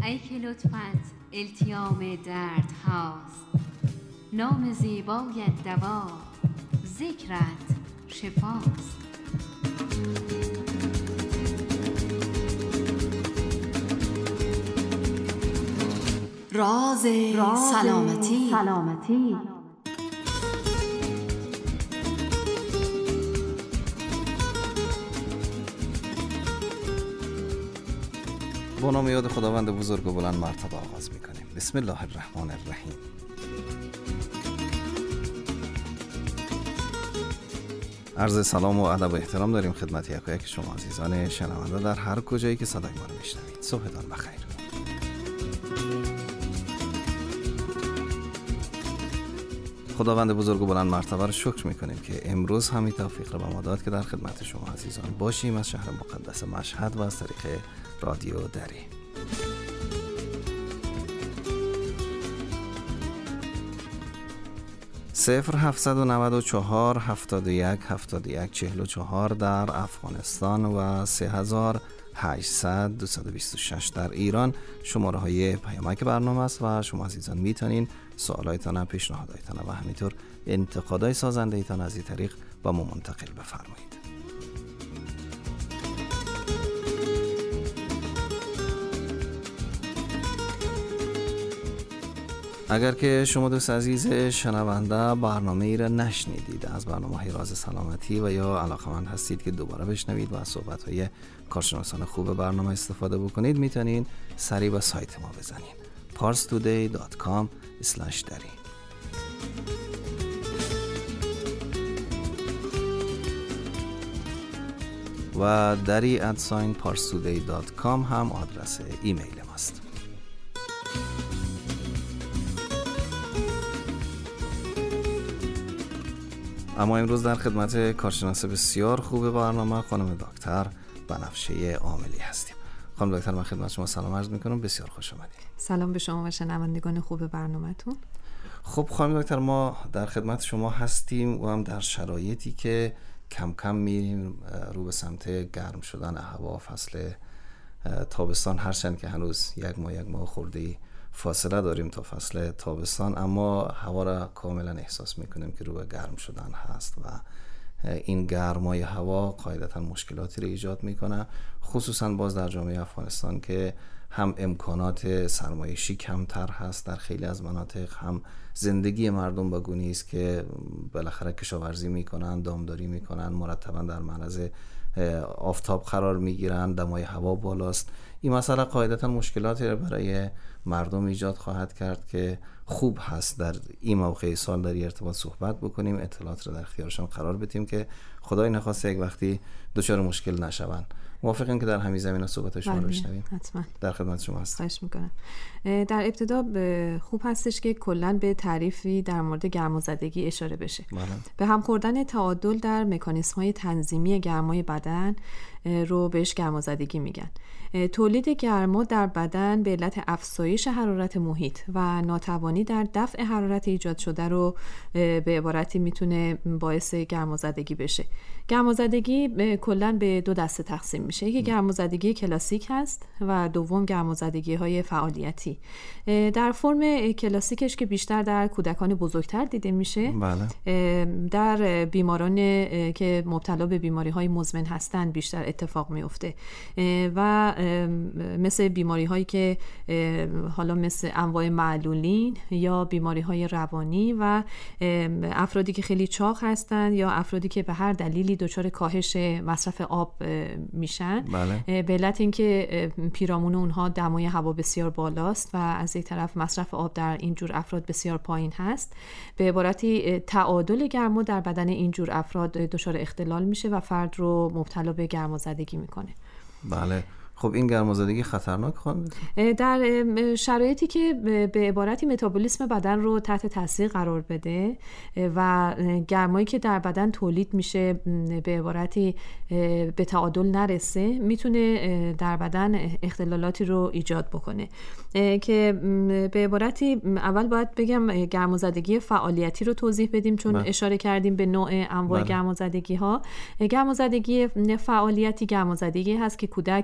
ای که لطفت التیام درد هاست، نام زیبایت دوا، ذکرت شفاست. راز سلامتی. با نام یاد خداوند بزرگ و بلند مرتبه آغاز میکنیم. بسم الله الرحمن الرحیم. عرض سلام و ادب و احترام داریم خدمت یک شما عزیزان شنونده در هر کجایی که صدای ما رو میشنوید. صبحتان بخیر. خداوند بزرگ و بلند مرتبه رو شکر میکنیم که امروز همین توفیق رو به ما داد که در خدمت شما عزیزان باشیم از شهر مقدس مشهد و از طریق رادیو دری. صفر 794 71 71 44 در افغانستان و 3800 226 در ایران شماره های پیامک برنامه است و شما عزیزان میتونین سوالایتان، پیشنهادایتان و همینطور انتقادای سازنده ایتان از این طریق با ما منتقل بفرمایید. اگر که شما دوست عزیز شنونده برنامه ای را نشنیدید از برنامه راز سلامتی و یا علاقمند هستید که دوباره بشنوید و از صحبت های کارشناسان خوب برنامه استفاده بکنید، میتونید سریع به سایت ما بزنید parstoday.com/dari. و dari@parstoday.com هم آدرس ایمیل ماست. اما امروز در خدمت کارشناس بسیار خوب برنامه خانم دکتر بنفشه عاملی هستیم. خانم دکتر، من خدمت شما سلام عرض میکنم، بسیار خوش آمدید. سلام به شما و شنوندگان خوب برنامه‌تون. خب خانم دکتر، ما در خدمت شما هستیم و هم در شرایطی که کم کم میریم رو به سمت گرم شدن هوا، فصل تابستان، هرچند که هنوز یک ماه خورده فاصله داریم تا فصل تابستان، اما هوا را کاملا احساس میکنیم که رو به گرم شدن هست و این گرمای هوا قاعدتا مشکلاتی رو ایجاد میکنه، خصوصا باز در جامعه افغانستان که هم امکانات سرمایشی کمتر هست در خیلی از مناطق، هم زندگی مردم به گونه‌ای است که بالاخره کشاورزی میکنن، دامداری میکنن، مرتبا در معرض آفتاب قرار میگیرن، دمای هوا بالاست. این مسئله قاعدتا مشکلاتی رو برای مردم ایجاد خواهد کرد که خوب هست در این موقع سال در ارتباط صحبت بکنیم، اطلاعات رو در اختیارشان قرار بدیم که خدای نخواسته یک وقتی دچار مشکل نشون. موافقین که در همین زمینه صحبت شما رو بشنویم؟ حتما. در خدمت شما هستم. خواهش میکنم. در ابتدا خوب هستش که کلا به تعریفی در مورد گرمازدگی اشاره بشه. به هم خوردن تعادل در مکانیزم‌های تنظیمی گرمای بدن رو بهش گرمازدگی میگن. تولید گرما در بدن به علت افزایش حرارت محیط و ناتوانی در دفع حرارت ایجاد شده رو به عبارتی میتونه باعث گرمازدگی بشه. گرمازدگی کلا به دو دسته تقسیم میشه. یکی گرمازدگی کلاسیک هست و دوم گرمازدگی های فعالیتی. در فرم کلاسیکش که بیشتر در کودکان بزرگتر دیده میشه، در بیماران که مبتلا به بیماری های مزمن هستن بیشتر اتفاق میفته و مثل بیماری هایی که حالا مثل انواع معلولین یا بیماری های روانی و افرادی که خیلی چاق هستن یا افرادی که به هر دلیلی دچار کاهش مصرف آب میشن، به علت اینکه پیرامون اونها دمای هوا بسیار بالاست و از یک طرف مصرف آب در اینجور افراد بسیار پایین هست، به عبارتی تعادل گرما در بدن اینجور افراد دچار اختلال میشه و فرد رو مبتلا به گرمازدگی میکنه. بله. خب این گرمازدگی خطرناک خانم؟ در شرایطی که به عبارتی متابولیسم بدن رو تحت تاثیر قرار بده و گرمایی که در بدن تولید میشه به عبارتی به تعادل نرسه، میتونه در بدن اختلالاتی رو ایجاد بکنه که به عبارتی اول باید بگم گرمازدگی فعالیتی رو توضیح بدیم، چون اشاره کردیم به نوع انواع گرمازدگی ها. گرمازدگی فعالیتی گرمازدگی هست که کودک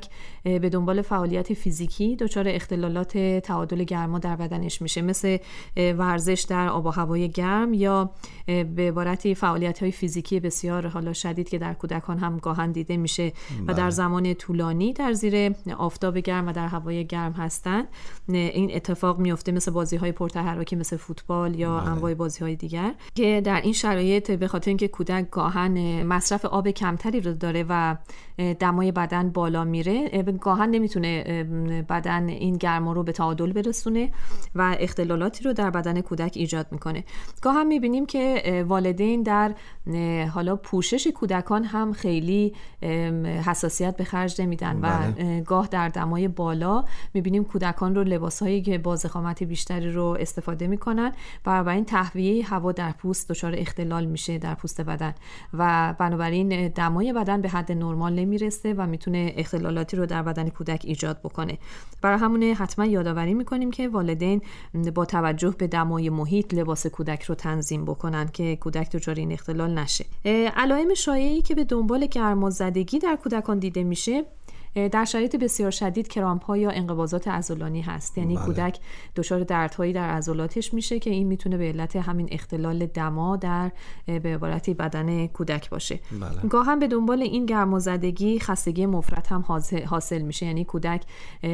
به دنبال فعالیت فیزیکی دچار اختلالات تعادل گرما در بدنش میشه، مثل ورزش در آب و هوای گرم یا به عبارتی فعالیت‌های فیزیکی بسیار حالا شدید که در کودکان هم گاهن دیده میشه و در زمان طولانی در زیر آفتاب گرم و در هوای گرم هستند. این اتفاق میفته مثل بازی‌های پرتحرکی مثل فوتبال یا انواع بازی‌های دیگر که در این شرایط به خاطر اینکه کودک گاهن مصرف آب کمتری رو داره و دمای بدن بالا میره، گاهن نمیتونه بدن این گرما رو به تعادل برسونه و اختلالاتی رو در بدن کودک ایجاد میکنه. گاهن میبینیم که والدین در حالا پوشش کودکان هم خیلی حساسیت به خرج نمیدن و گاه در دمای بالا میبینیم کودکان رو لباسهایی که با ضخامت بیشتری رو استفاده میکنن و این تهویه هوا در پوست دچار اختلال میشه در پوست بدن و بنابراین دمای بدن به حد نرمال نمیرسه و میتونه اختلالاتی رو در بدن کودک ایجاد بکنه. برای همونه حتما یادآوری میکنیم که والدین با توجه به دمای محیط لباس کودک رو تنظیم بکنن که کودک دچار این اختلال نشه. علائم شایعی که به دنبال گرمازدگی در کودکان دیده میشه در شرایط بسیار شدید کرامپ‌ها یا انقباضات عضلانی هست، یعنی کودک دچار دردهایی در عضلاتش میشه که این میتونه به علت همین اختلال دما در به عبارتی بدن کودک باشه. گاهن به دنبال این گرمازدگی خستگی مفرط هم حاصل میشه، یعنی کودک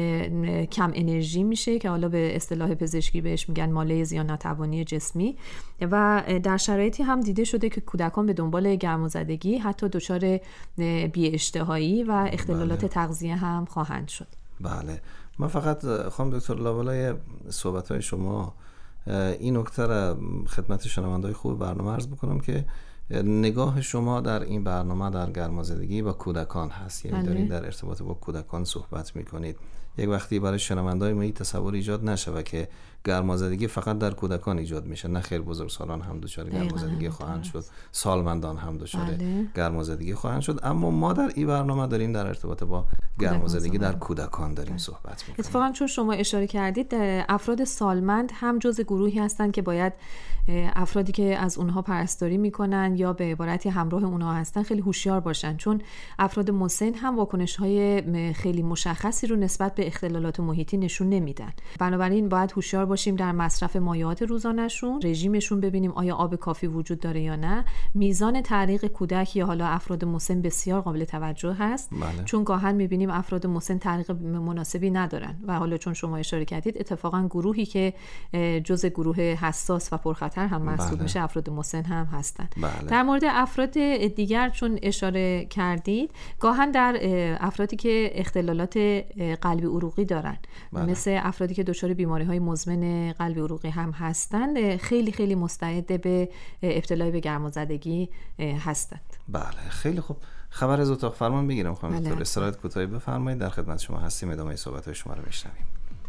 کم انرژی میشه که حالا به اصطلاح پزشکی بهش میگن مالز یا ناتوانی جسمی و در شرایطی هم دیده شده که کودکان به دنبال گرمازدگی حتی دچار بی‌اشتهایی و اختلالات تغذیه هم خواهند شد. بله، من فقط خانم دکتر لابلای صحبت‌های شما این نکته را خدمت شنونده‌های خوب برنامه عرض بکنم که نگاه شما در این برنامه در گرمازدگی با کودکان هست، یعنی دارین در ارتباط با کودکان صحبت میکنید. یک وقتی برای شنونده‌های ما این تصور ایجاد نشه که گرمازدگی فقط در کودکان ایجاد میشه، نه خیر، بزرگسالان هم دچار گرمازدگی خواهند شد، سالمندان هم دچار گرمازدگی خواهند شد، اما ما در این برنامه داریم در ارتباط با گرمازدگی در کودکان داریم صحبت میکنیم. اتفاقا چون شما اشاره کردید افراد سالمند هم جزء گروهی هستند که باید افرادی که از اونها پرستاری میکنن یا به عبارتی همراه اونها هستن خیلی هوشیار باشن، چون افراد مسن هم واکنش‌های خیلی مشخصی رو نسبت به اختلالات محیطی نشون نمیدن. بنابراین باید هوشیار باشیم در مصرف مایعات روزانه‌شون، رژیمشون ببینیم آیا آب کافی وجود داره یا نه. میزان تعریق کودک یا حالا افراد مسن بسیار قابل توجه هست، چون گاهن میبینیم افراد مسن تعریق مناسبی ندارن و حالا چون شما اشاره کردید اتفاقا گروهی که جزء گروه حساس و پرخطر هم محسوب میشه افراد مسن هم هستن. در مورد افراد دیگر چون اشاره کردید، گاهن در افرادی که اختلالات قلبی عروقی دارن مثل افرادی که دچار بیماری‌های مزمن قلبی عروقی هم هستند خیلی خیلی مستعد به ابتلا به گرمازدگی هستند. بله، خیلی خوب. خبر از اتاق فرمان بگیرم خانم دکتر، استراحت کوتاهی بفرمایید، در خدمت شما هستیم، ادامه صحبت‌های شما رو میشنویم.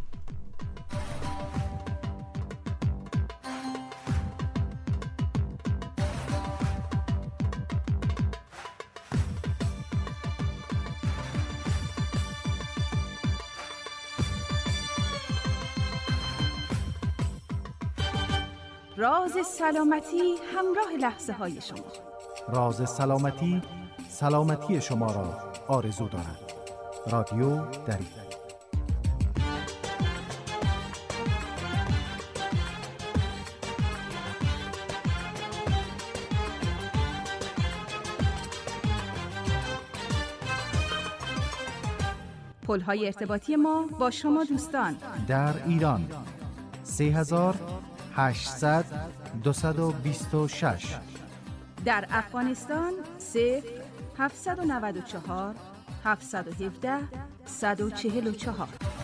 راز سلامتی همراه لحظه های شما. راز سلامتی سلامتی شما را آرزو دارد. رادیو دری. پل‌های ارتباطی ما با شما دوستان در ایران 3800 226، در افغانستان 0794 717 144.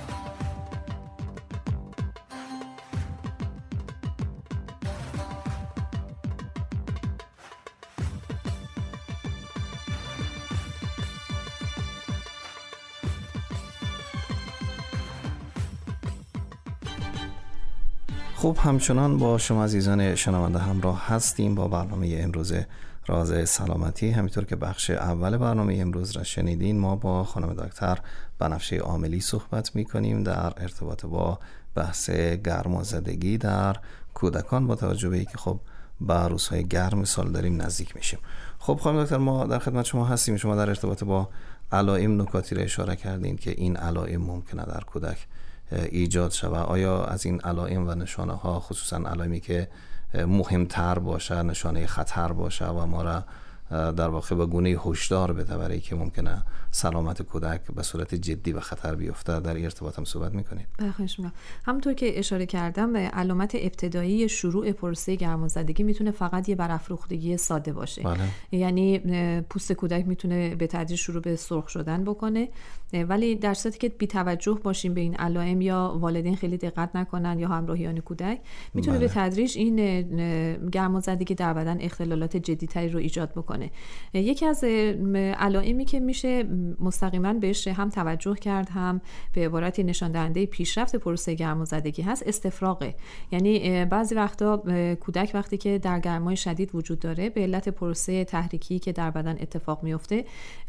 خب، همچنان با شما عزیزان شنونده همراه هستیم با برنامه امروز راز سلامتی. همینطور که بخش اول برنامه امروز را شنیدین، ما با خانم دکتر بنفشه عاملی صحبت می‌کنیم در ارتباط با بحث گرمازدگی در کودکان، با توجه به اینکه خب به روزهای گرم سال داریم نزدیک میشیم. خب خانم دکتر، ما در خدمت شما هستیم. شما در ارتباط با علائم نکاتی را اشاره کردین که این علائم ممکنه در کودک ایجاد شود. آیا از این علائم و نشانه ها، خصوصا علائمی که مهمتر باشه، نشانه خطر باشه و ما را در واقع به گونه هشدار بده برای که ممکنه سلامت کودک به صورت جدی و خطر بیفته، در ارتباط هم صحبت میکنید؟ بخواهش میکنم. همونطور که اشاره کردم، علامت ابتدایی شروع پروسه گرمازدگی میتونه فقط یه برافروختگی ساده باشه. بله. یعنی پوست کودک میتونه به تدریج شروع به سرخ شدن بکنه، ولی در صورتی که بی توجه باشیم به این علائم یا والدین خیلی دقت نکنن یا همراهیان کودک، میتونه به تدریج این گرمازدگی در بدن اختلالات جدی‌تری رو ایجاد بکنه. یکی از علائمی که میشه مستقیما بهش هم توجه کرد، هم به عبارتی نشان دهنده پیشرفت پروسه گرمازدگی هست، استفراغه. یعنی بعضی وقتا کودک وقتی که در گرمای شدید وجود داره، به علت پروسه تحریکی که در بدن اتفاق میفته،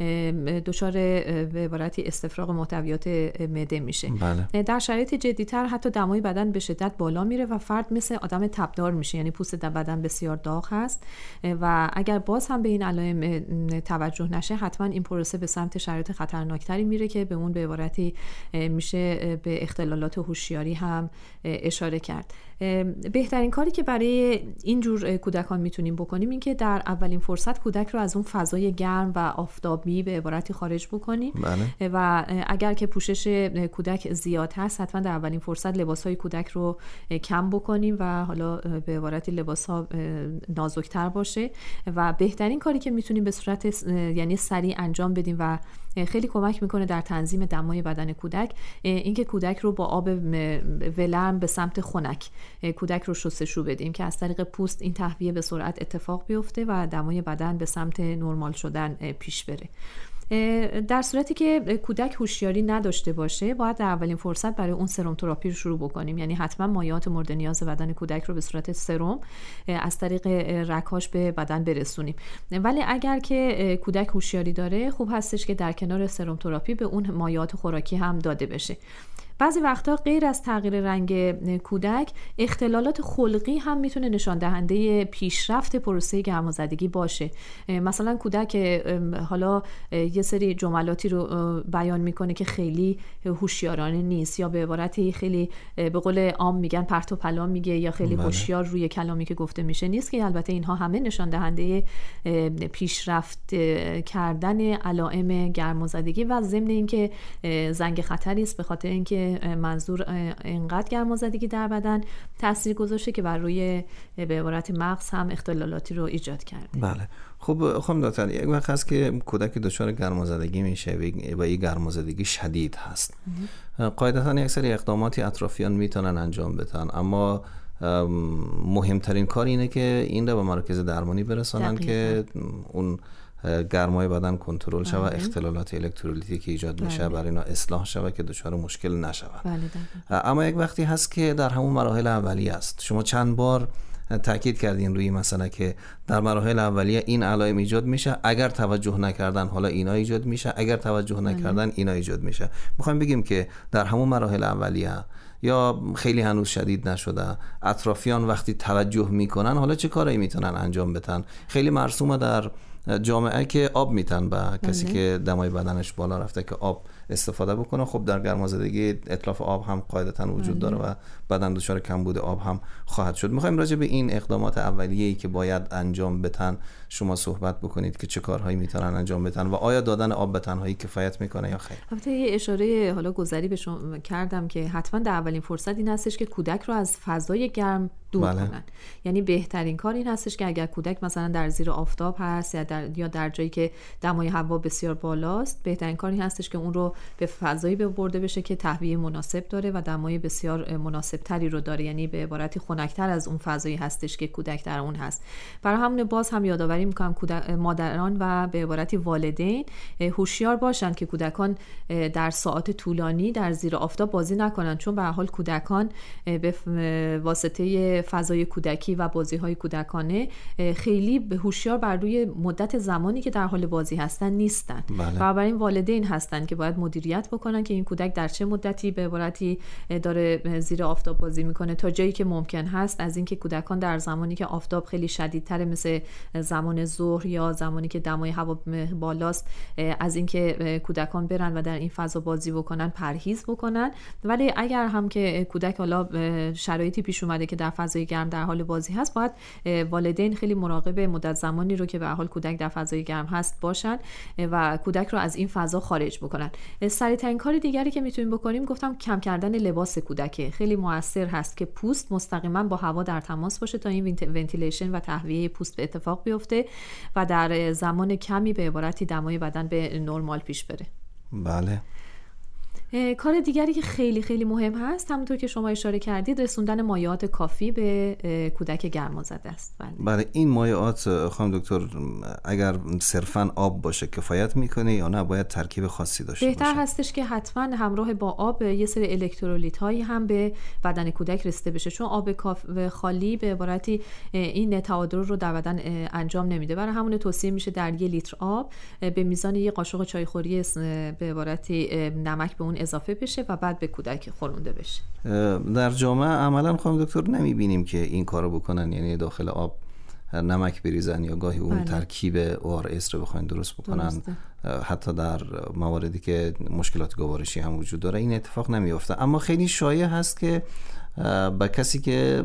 دچار به عبارتی استفراغ محتویات معده میشه. بله. در شرایط جدی‌تر حتی دمای بدن به شدت بالا میره و فرد مثل آدم تبدار میشه، یعنی پوست بدن بسیار داغ هست و اگر باز هم به این علائم توجه نشه، حتما این پروسه به سمت شرایط خطرناکتری میره که به اون به عبارتی میشه به اختلالات هوشیاری هم اشاره کرد. بهترین کاری که برای این جور کودکان میتونیم بکنیم این که در اولین فرصت کودک رو از اون فضای گرم و آفتابی به عبارتی خارج بکنیم. بله. و اگر که پوشش کودک زیاد هست، حتما در اولین فرصت لباسهای کودک رو کم بکنیم و حالا به عبارتی لباسها نازکتر باشه. و بهترین کاری که میتونیم به صورت یعنی سریع انجام بدیم و خیلی کمک میکنه در تنظیم دمای بدن کودک، اینکه کودک رو با آب ولرم به سمت خنک کودک رو شستشو بدیم که از طریق پوست این تهویه به سرعت اتفاق بیفته و دمای بدن به سمت نرمال شدن پیش بره. در صورتی که کودک هوشیاری نداشته باشه، باید در اولین فرصت برای اون سرم تراپی رو شروع بکنیم. یعنی حتما مایعات مورد نیاز بدن کودک رو به صورت سرم از طریق رگ‌هاش به بدن برسونیم. ولی اگر که کودک هوشیاری داره، خوب هستش که در کنار سرم تراپی به اون مایعات خوراکی هم داده بشه. بعضی وقتا غیر از تغییر رنگ کودک، اختلالات خلقی هم میتونه نشان دهنده پیشرفت پروسه گرمازدگی باشه. مثلا کودک حالا یه سری جملاتی رو بیان میکنه که خیلی هوشیارانه نیست، یا به عبارتی خیلی به قول عام میگن پرت و پلا میگه، یا خیلی هوشیار روی کلامی که گفته میشه نیست، که البته اینها همه نشان دهنده پیشرفت کردن علائم گرمازدگی و ضمن اینکه زنگ خطری است، به خاطر اینکه منظور اینقدر گرمازدگی در بدن تاثیر گذاشته که بر روی به عبارت مغز هم اختلالاتی رو ایجاد کرده. بله. خب خانم دکتر، یک وقت هست که کودک دچار گرمازدگی میشه و این گرمازدگی شدید هست. قاعدتا یک سری اقداماتی اطرافیان میتونن انجام بدن، اما مهمترین کار اینه که این رو به مراکز درمانی برسانن که اون گرمای بدن کنترل شود و اختلالات الکترولیتی که ایجاد میشه برای اینا اصلاح شود که دچار مشکل نشود. اما یک وقتی هست که در همون مراحل اولیه است. شما چند بار تاکید کردین روی مسئله که در مراحل اولیه این علائم ایجاد میشه، اگر توجه نکردن حالا اینا ایجاد میشه، اگر توجه نکردن اینا ایجاد میشه. میخوایم بگیم که در همون مراحل اولیه یا خیلی هنوز شدید نشده، اطرافیان وقتی توجه میکنن حالا چه کارایی میتونن انجام بدن؟ خیلی مرسومه در جامعه که آب میتن به کسی که دمای بدنش بالا رفته که آب استفاده بکنه. خب در گرمازدگی اتلاف آب هم قاعدتا وجود داره و بدن دچار کمبود آب هم خواهد شد. میخوایم راجع به این اقدامات اولیه‌ای که باید انجام بدن شما صحبت بکنید که چه کارهایی میتونن انجام بدن و آیا دادن آب به تنهایی کفایت میکنه یا خیر؟ البته یه اشاره حالا گذری به شما کردم که حتما در اولین فرصت این هستش که کودک رو از فضای گرم دور کنن. یعنی بهترین کار این هستش که اگر کودک مثلا در زیر آفتاب هست یا در جایی که دمای هوا بسیار بالاست، بهترین کار این هستش که اون رو به فضایی برده بشه که تهویه مناسب داره و دمای بسیار مناسب تری رو داره، یعنی به عبارتی خنک‌تر از اون فضایی هستش که کودک در اون هست. برای همون باز هم یادآوری میکنم مادران و به عبارتی والدین هوشیار باشن که کودکان در ساعات طولانی در زیر آفتاب بازی نکنن، چون به هر حال کودکان به واسطه فضای کودکی و بازی‌های کودکانه خیلی به هوشیار بر روی مدت زمانی که در حال بازی هستن نیستن. بنابراین والدین هستن که باید مدیریت بکنن که این کودک در چه مدتی به عبارتی داره زیر آفتاب بازی میکنه، تا جایی که ممکن هست از اینکه کودکان در زمانی که آفتاب خیلی شدیدتره مثل زمان ظهر یا زمانی که دمای هوا بالاست، از اینکه کودکان برن و در این فضا بازی بکنن پرهیز بکنن. ولی اگر هم که کودک حالا شرایطی پیش اومده که در فضای گرم در حال بازی هست، باید والدین خیلی مراقب مدت زمانی رو که به هر حال کودک در فضای گرم هست باشن و کودک رو از این فضا خارج بکنن. سریع‌ترین کار دیگری که میتونیم بکنیم گفتم کم کردن لباس کودک. خیلی موثر هست که پوست مستقیما با هوا در تماس باشه تا این ونتیلیشن و تهویه پوست به اتفاق بیفته و در زمان کمی به عبارتی دمای بدن به نرمال پیش بره. بله. کار دیگری که خیلی خیلی مهم هست، همونطور که شما اشاره کردید، رسوندن مایعات کافی به کودک گرمازده است. بله، این مایعات خانم دکتر اگر صرفاً آب باشه کفایت میکنه یا نه باید ترکیب خاصی داشته باشه؟ بهتر هستش که حتما همراه با آب یه سری الکترولیت هایی هم به بدن کودک رسیده بشه، چون آب خالی به عبارتی این تعادل رو در بدن انجام نمیده. برای همون توصیه میشه در 1 لیتر آب به میزان 1 قاشق چایخوری به عبارتی نمک به اون اضافه بشه و بعد به کودک خورونده بشه. در جامعه عملا خانم دکتر نمیبینیم که این کارو بکنن، یعنی داخل آب نمک بریزن یا گاهی اون ترکیب ORS رو بخواین درست بکنن. حتی در مواردی که مشکلات گوارشی هم وجود داره این اتفاق نمیفته. اما خیلی شایع هست که با کسی که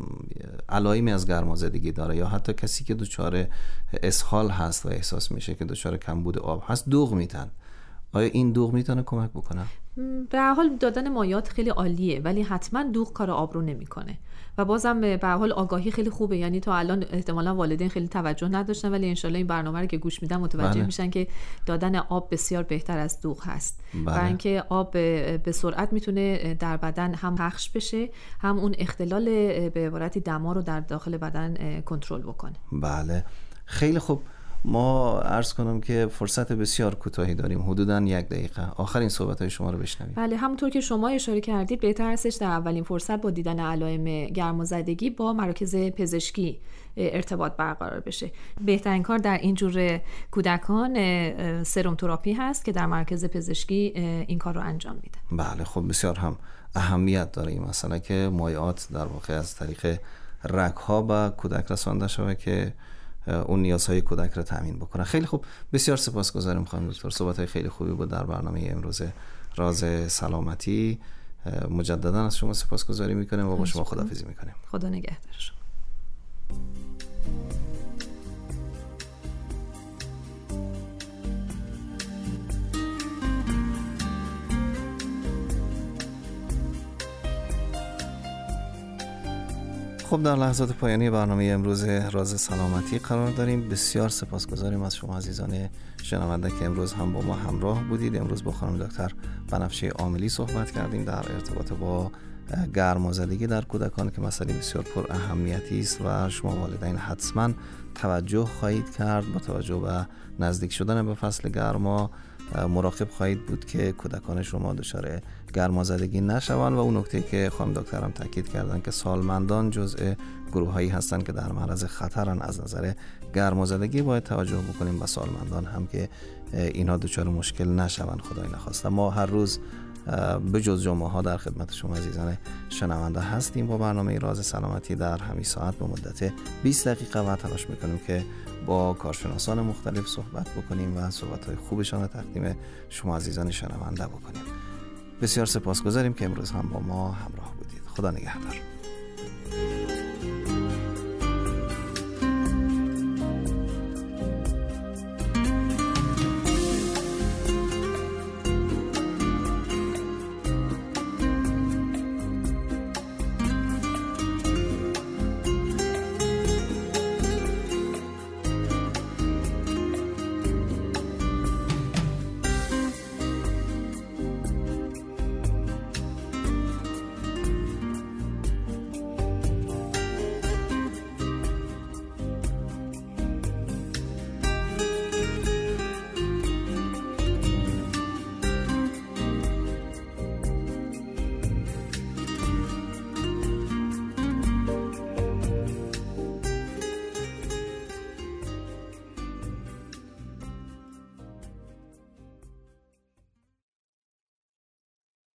علائمی از گرمازدگی داره یا حتی کسی که دچار اسهال هست و احساس میشه که دچار کمبود آب هست دوغ میتن. آیا این دوغ میتونه کمک بکنه؟ به هر حال دادن مایعات خیلی عالیه، ولی حتما دوغ کار آب رو نمیکنه و بازم به هر حال آگاهی خیلی خوبه. یعنی تا الان احتمالاً والدین خیلی توجه نداشتن، ولی انشالله این برنامه رو که گوش میدن متوجه میشن که دادن آب بسیار بهتر از دوغ هست. و اینکه آب به سرعت میتونه در بدن هم پخش بشه، هم اون اختلال به عبارتی دما رو در داخل بدن کنترل بکنه. بله، خیلی خوب. ما عرض کنم که فرصت بسیار کوتاهی داریم، حدوداً 1 دقیقه. آخرین صحبت‌های شما رو بشنویم. بله، همونطور که شما اشاره کردید بهتر هستش در اولین فرصت با دیدن علائم گرمازدگی با مراکز پزشکی ارتباط برقرار بشه. بهترین کار در این جور کودکان سرم تراپی هست که در مرکز پزشکی این کار رو انجام میده. بله، خب بسیار هم اهمیت داره این مسئله که مایعات در واقع از طریق رگ‌ها به کودک رسانده شده که اون نیازهای کودک رو تامین بکنه. خیلی خوب، بسیار سپاسگزارم خانم دکتر. صحبت‌های خیلی خوبی بود در برنامه امروز راز سلامتی. مجددا از شما سپاسگزاری میکنیم و با شما خداحافظی میکنیم. خدا نگهدار شما. خب در لحظات پایانی برنامه امروز راز سلامتی قرار داریم. بسیار سپاسگزاریم از شما عزیزان شنونده که امروز هم با ما همراه بودید. امروز با خانم دکتر بنفشه عاملی صحبت کردیم در ارتباط با گرمازدگی در کودکان که مسئله بسیار پر اهمیتی است و شما والدین حتما توجه خواهید کرد. با توجه به نزدیک شدن به فصل گرما مراقب خواهید بود که کودکان شما دچار گرمازدگی نشوند و اون نکته که خانم دکتر هم تاکید کردن که سالمندان جزء گروهایی هستند که در معرض خطرن از نظر گرمازدگی. باید توجه بکنیم به سالمندان هم که اینها دچار مشکل نشوند خدای نخواسته. ما هر روز به جز جمعه ها در خدمت شما عزیزان شنونده هستیم با برنامه راز سلامتی در همین ساعت به مدت 20 دقیقه و تلاش میکنیم که با کارشناسان مختلف صحبت بکنیم و صحبت‌های خوبشان رو تقدیم شما عزیزان شنونده بکنیم. بسیار سپاسگزاریم که امروز هم با ما همراه بودید. خدا نگهدار.